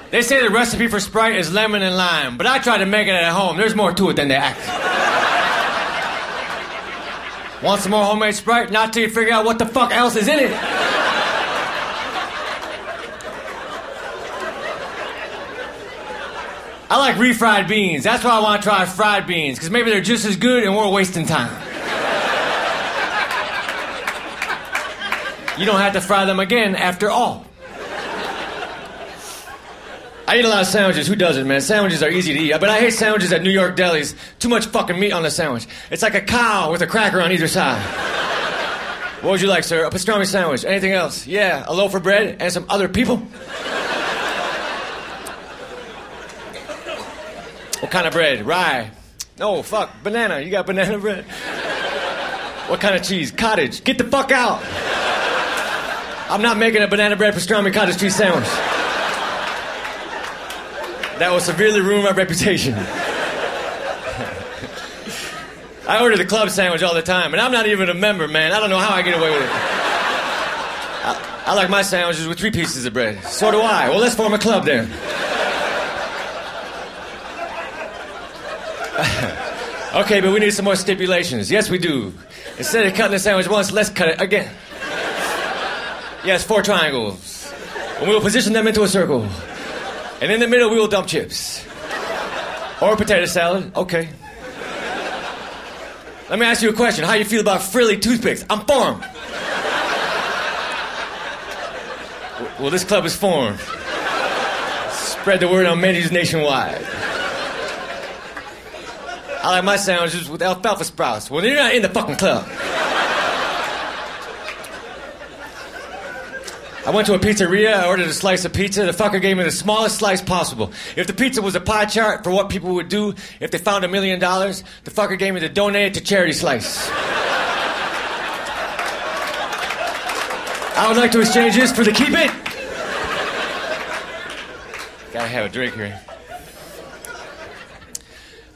They say the recipe for Sprite is lemon and lime, but I tried to make it at home. There's more to it than they act. Want some more homemade Sprite? Not till you figure out what the fuck else is in it. I like refried beans. That's why I want to try fried beans, because maybe they're just as good and we're wasting time. You don't have to fry them again after all. I eat a lot of sandwiches. Who doesn't, man? Sandwiches are easy to eat. But I hate sandwiches at New York delis. Too much fucking meat on the sandwich. It's like a cow with a cracker on either side. What would you like, sir? A pastrami sandwich. Anything else? Yeah, a loaf of bread and some other people. What kind of bread? Rye. No, fuck. Banana. You got banana bread? What kind of cheese? Cottage. Get the fuck out. I'm not making a banana bread pastrami cottage cheese sandwich. That will severely ruin my reputation. I order the club sandwich all the time, and I'm not even a member, man. I don't know how I get away with it. I like my sandwiches with 3 pieces of bread. So do I. Well, let's form a club then. Okay, but we need some more stipulations. Yes, we do. Instead of cutting the sandwich once, let's cut it again. Yes, 4 triangles. And we will position them into a circle. And in the middle, we will dump chips. Or potato salad. Okay. Let me ask you a question. How you feel about frilly toothpicks? I'm for 'em. Well, this club is formed. Spread the word on menus nationwide. I like my sandwiches with alfalfa sprouts. Well, you're not in the fucking club. I went to a pizzeria, I ordered a slice of pizza. The fucker gave me the smallest slice possible. If the pizza was a pie chart for what people would do if they found $1 million, the fucker gave me the donate it to charity slice. I would like to exchange this for the keep it. Gotta have a drink here.